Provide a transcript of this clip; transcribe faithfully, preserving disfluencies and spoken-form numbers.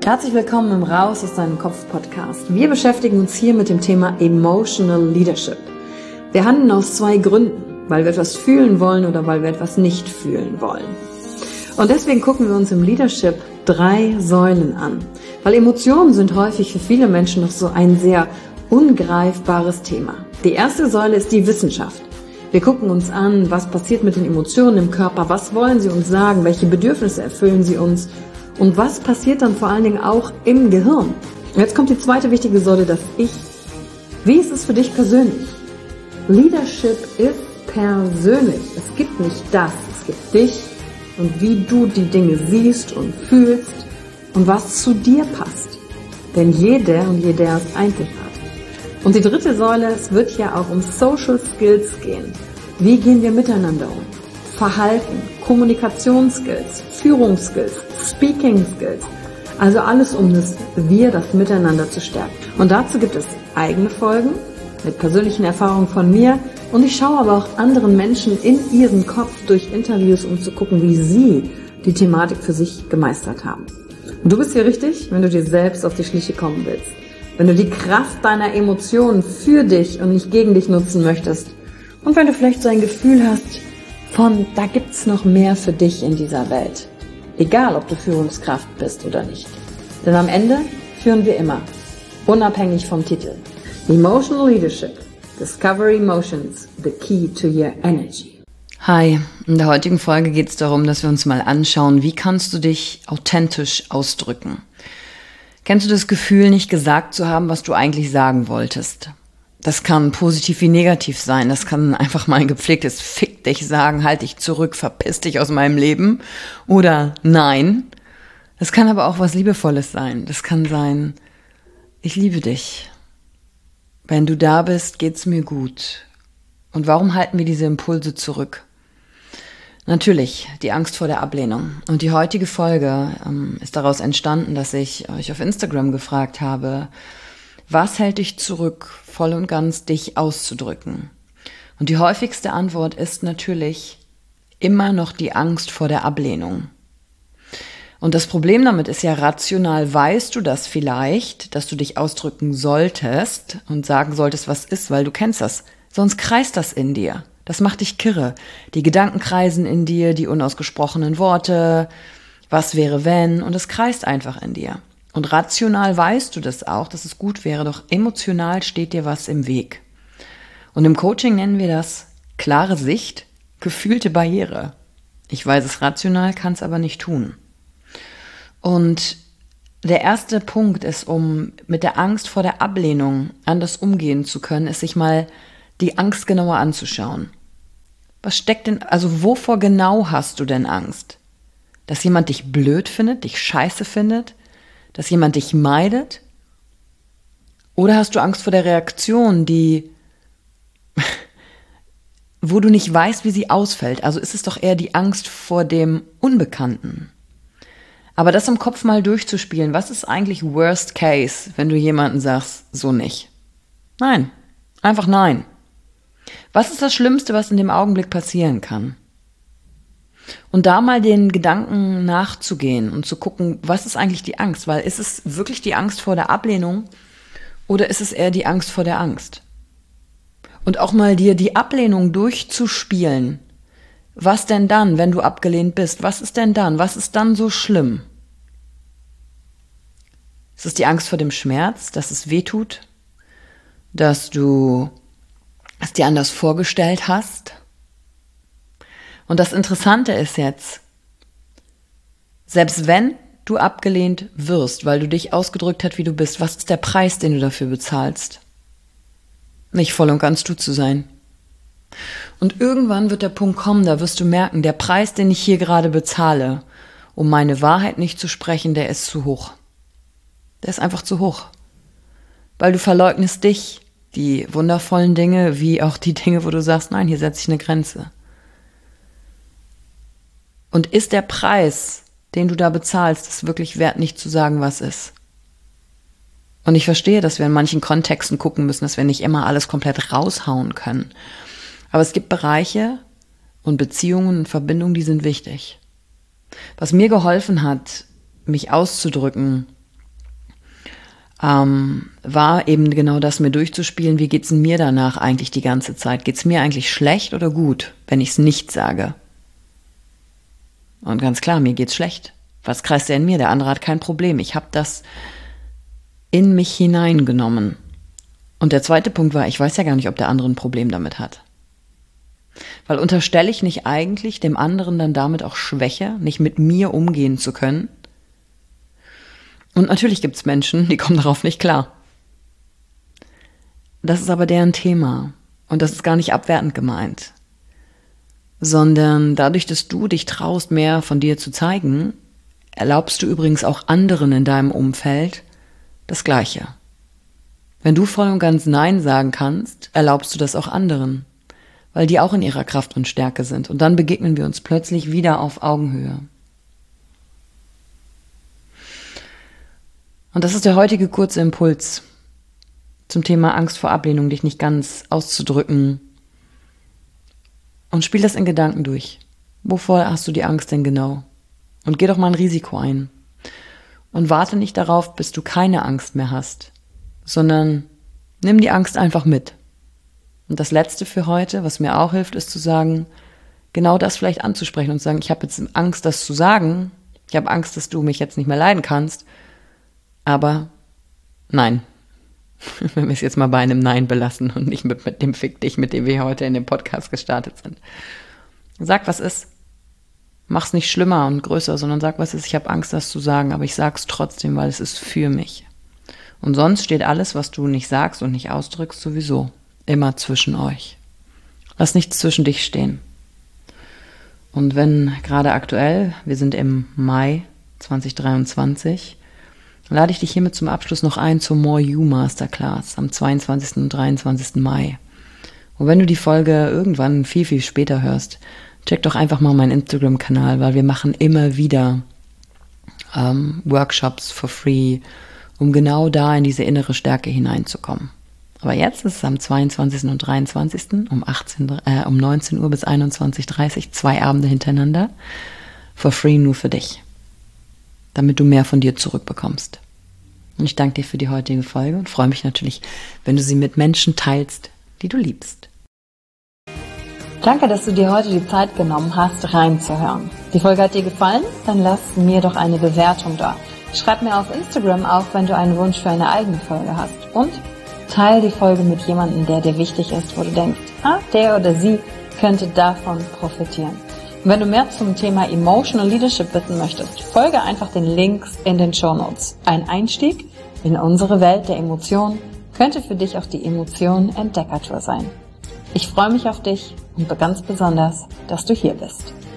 Herzlich willkommen im Raus aus deinem Kopf Podcast. Wir beschäftigen uns hier mit dem Thema Emotional Leadership. Wir handeln aus zwei Gründen, weil wir etwas fühlen wollen oder weil wir etwas nicht fühlen wollen. Und deswegen gucken wir uns im Leadership drei Säulen an, weil Emotionen sind häufig für viele Menschen noch so ein sehr ungreifbares Thema. Die erste Säule ist die Wissenschaft. Wir gucken uns an, was passiert mit den Emotionen im Körper, was wollen sie uns sagen, welche Bedürfnisse erfüllen sie uns und was passiert dann vor allen Dingen auch im Gehirn. Und jetzt kommt die zweite wichtige Säule, das Ich. Wie ist es für dich persönlich? Leadership ist persönlich. Es gibt nicht das, es gibt dich und wie du die Dinge siehst und fühlst und was zu dir passt. Denn jeder und jeder ist einzigartig. Und die dritte Säule, es wird ja auch um Social Skills gehen. Wie gehen wir miteinander um? Verhalten, Kommunikationsskills, Führungsskills, Speaking Skills. Also alles, um das Wir, das Miteinander zu stärken. Und dazu gibt es eigene Folgen mit persönlichen Erfahrungen von mir. Und ich schaue aber auch anderen Menschen in ihren Kopf durch Interviews, um zu gucken, wie sie die Thematik für sich gemeistert haben. Und du bist hier richtig, wenn du dir selbst auf die Schliche kommen willst. Wenn du die Kraft deiner Emotionen für dich und nicht gegen dich nutzen möchtest. Und wenn du vielleicht so ein Gefühl hast von, da gibt's noch mehr für dich in dieser Welt. Egal, ob du Führungskraft bist oder nicht. Denn am Ende führen wir immer, unabhängig vom Titel. Emotional Leadership. Discover Emotions, the key to your energy. Hi, in der heutigen Folge geht es darum, dass wir uns mal anschauen, wie kannst du dich authentisch ausdrücken. Kennst du das Gefühl, nicht gesagt zu haben, was du eigentlich sagen wolltest? Das kann positiv wie negativ sein. Das kann einfach mal ein gepflegtes Fick dich sagen, halt dich zurück, verpiss dich aus meinem Leben. Oder nein. Das kann aber auch was Liebevolles sein. Das kann sein, ich liebe dich. Wenn du da bist, geht's mir gut. Und warum halten wir diese Impulse zurück? Natürlich, die Angst vor der Ablehnung. Und die heutige Folge ähm, ist daraus entstanden, dass ich euch auf Instagram gefragt habe, was hält dich zurück, voll und ganz dich auszudrücken? Und die häufigste Antwort ist natürlich immer noch die Angst vor der Ablehnung. Und das Problem damit ist ja, rational weißt du das vielleicht, dass du dich ausdrücken solltest und sagen solltest, was ist, weil du kennst das. Sonst kreist das in dir. Das macht dich kirre. Die Gedanken kreisen in dir, die unausgesprochenen Worte, was wäre wenn, und es kreist einfach in dir. Und rational weißt du das auch, dass es gut wäre, doch emotional steht dir was im Weg. Und im Coaching nennen wir das klare Sicht, gefühlte Barriere. Ich weiß es rational, kann es aber nicht tun. Und der erste Punkt ist, um mit der Angst vor der Ablehnung anders umgehen zu können, ist sich mal die Angst genauer anzuschauen. Was steckt denn, also wovor genau hast du denn Angst? Dass jemand dich blöd findet, dich scheiße findet? Dass jemand dich meidet? Oder hast du Angst vor der Reaktion, die, wo du nicht weißt, wie sie ausfällt? Also ist es doch eher die Angst vor dem Unbekannten. Aber das im Kopf mal durchzuspielen, was ist eigentlich Worst Case, wenn du jemanden sagst, so nicht? Nein, einfach nein. Was ist das Schlimmste, was in dem Augenblick passieren kann? Und da mal den Gedanken nachzugehen und zu gucken, was ist eigentlich die Angst? Weil ist es wirklich die Angst vor der Ablehnung oder ist es eher die Angst vor der Angst? Und auch mal dir die Ablehnung durchzuspielen. Was denn dann, wenn du abgelehnt bist? Was ist denn dann? Was ist dann so schlimm? Ist es die Angst vor dem Schmerz, dass es weh tut? Dass du es dir anders vorgestellt hast? Und das Interessante ist jetzt, selbst wenn du abgelehnt wirst, weil du dich ausgedrückt hast, wie du bist, was ist der Preis, den du dafür bezahlst? Nicht voll und ganz du zu sein. Und irgendwann wird der Punkt kommen, da wirst du merken, der Preis, den ich hier gerade bezahle, um meine Wahrheit nicht zu sprechen, der ist zu hoch. Der ist einfach zu hoch. Weil du verleugnest dich, die wundervollen Dinge, wie auch die Dinge, wo du sagst, nein, hier setze ich eine Grenze. Und ist der Preis, den du da bezahlst, es wirklich wert, nicht zu sagen, was ist? Und ich verstehe, dass wir in manchen Kontexten gucken müssen, dass wir nicht immer alles komplett raushauen können. Aber es gibt Bereiche und Beziehungen und Verbindungen, die sind wichtig. Was mir geholfen hat, mich auszudrücken, ähm, war eben genau das, mir durchzuspielen, wie geht's denn mir danach eigentlich die ganze Zeit? Geht's mir eigentlich schlecht oder gut, wenn ich es nicht sage? Und ganz klar, mir geht's schlecht. Was kreist der in mir? Der andere hat kein Problem. Ich habe das in mich hineingenommen. Und der zweite Punkt war, ich weiß ja gar nicht, ob der andere ein Problem damit hat. Weil unterstelle ich nicht eigentlich dem anderen dann damit auch Schwäche, nicht mit mir umgehen zu können? Und natürlich gibt es Menschen, die kommen darauf nicht klar. Das ist aber deren Thema. Und das ist gar nicht abwertend gemeint. Sondern dadurch, dass du dich traust, mehr von dir zu zeigen, erlaubst du übrigens auch anderen in deinem Umfeld das Gleiche. Wenn du voll und ganz Nein sagen kannst, erlaubst du das auch anderen, weil die auch in ihrer Kraft und Stärke sind. Und dann begegnen wir uns plötzlich wieder auf Augenhöhe. Und das ist der heutige kurze Impuls zum Thema Angst vor Ablehnung, dich nicht ganz auszudrücken. Und spiel das in Gedanken durch. Wovor hast du die Angst denn genau? Und geh doch mal ein Risiko ein. Und warte nicht darauf, bis du keine Angst mehr hast, sondern nimm die Angst einfach mit. Und das Letzte für heute, was mir auch hilft, ist zu sagen, genau das vielleicht anzusprechen und zu sagen, ich habe jetzt Angst, das zu sagen. Ich habe Angst, dass du mich jetzt nicht mehr leiden kannst. Aber nein. Wenn wir es jetzt mal bei einem Nein belassen und nicht mit, mit dem Fick dich, mit dem wir heute in dem Podcast gestartet sind. Sag, was ist. Mach's nicht schlimmer und größer, sondern sag, was ist. Ich habe Angst, das zu sagen, aber ich sag's trotzdem, weil es ist für mich. Und sonst steht alles, was du nicht sagst und nicht ausdrückst, sowieso immer zwischen euch. Lass nichts zwischen dich stehen. Und wenn gerade aktuell, wir sind im Mai zwanzig dreiundzwanzig, lade ich dich hiermit zum Abschluss noch ein zur More You Masterclass am zweiundzwanzigsten und dreiundzwanzigsten Mai. Und wenn du die Folge irgendwann viel, viel später hörst, check doch einfach mal meinen Instagram-Kanal, weil wir machen immer wieder ähm, Workshops for free, um genau da in diese innere Stärke hineinzukommen. Aber jetzt ist es am zweiundzwanzigsten und dreiundzwanzigsten um, achtzehn, äh, um neunzehn Uhr bis einundzwanzig Uhr dreißig, zwei Abende hintereinander, for free nur für dich, damit du mehr von dir zurückbekommst. Und ich danke dir für die heutige Folge und freue mich natürlich, wenn du sie mit Menschen teilst, die du liebst. Danke, dass du dir heute die Zeit genommen hast, reinzuhören. Die Folge hat dir gefallen? Dann lass mir doch eine Bewertung da. Schreib mir auf Instagram auch, wenn du einen Wunsch für eine eigene Folge hast. Und teile die Folge mit jemandem, der dir wichtig ist, wo du denkst, ah, der oder sie könnte davon profitieren. Und wenn du mehr zum Thema Emotional Leadership wissen möchtest, folge einfach den Links in den Shownotes. Ein Einstieg in unsere Welt der Emotionen könnte für dich auch die Emotionen-Entdeckertour sein. Ich freue mich auf dich und ganz besonders, dass du hier bist.